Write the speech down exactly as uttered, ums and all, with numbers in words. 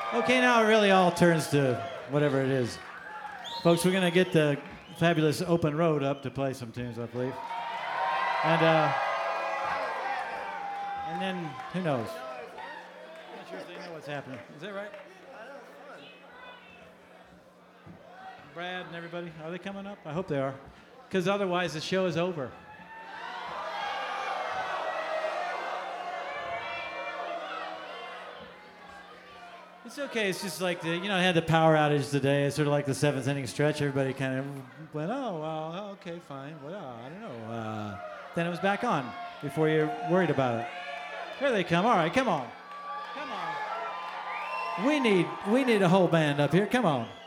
Okay, now it really all turns to whatever it is. Folks, we're going to get the fabulous Open Road up to play some tunes, I believe. And, uh, and then, who knows? I'm not sure if they know what's happening. Is that right? Brad and everybody, are they coming up? I hope they are. Because otherwise the show is over. It's okay. It's just like the, you know, I had the power outage today. It's sort of like the seventh inning stretch. Everybody kind of went, oh, well, okay, fine. Well, I don't know. Uh, then it was back on before you're worried about it. Here they come. All right, come on. Come on. We need, we need a whole band up here. Come on.